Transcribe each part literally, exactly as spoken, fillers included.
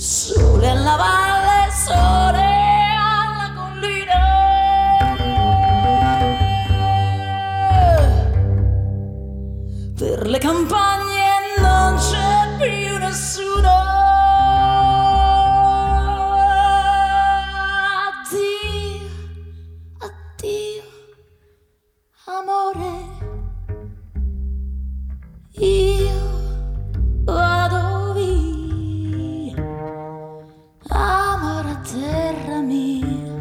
Sole alla valle, sole alla collina. Per le campagne non c'è più nessuno. Addio, addio, amore. Io vado via, amara terra mia,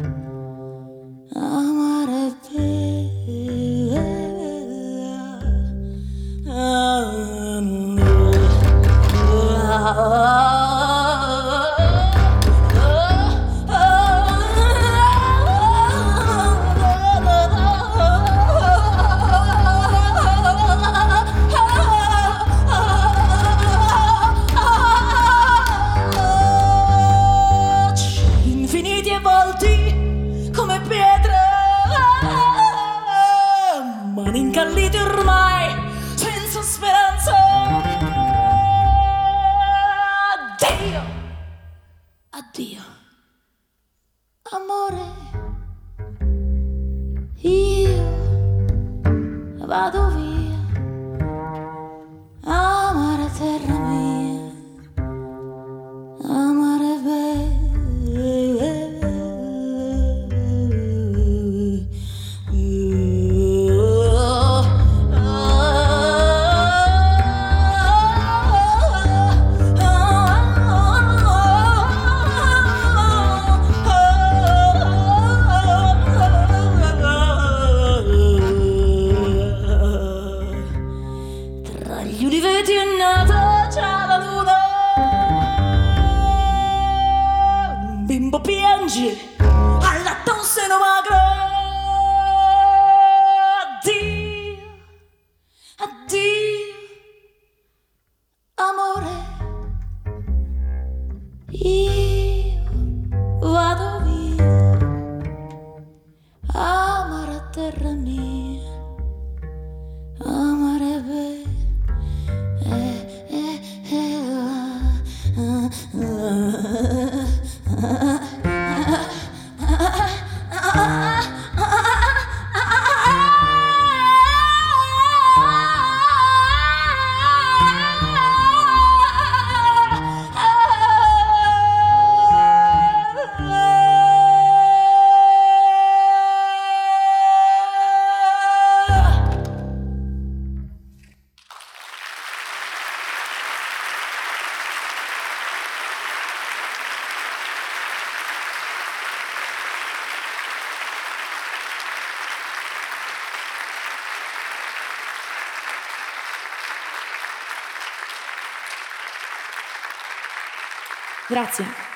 amare bella. Infiniti e volti come pietre, mani incallite ormai senza speranza. Addio, addio, amore. Io vado via, amare terra mia, amare bella. Tra gli uliveti è nata già la luna. Un bimbo piange, allatta un seno magro. Addio, addio, amore. Io vado via, amara terra mia, amare bella. Grazie.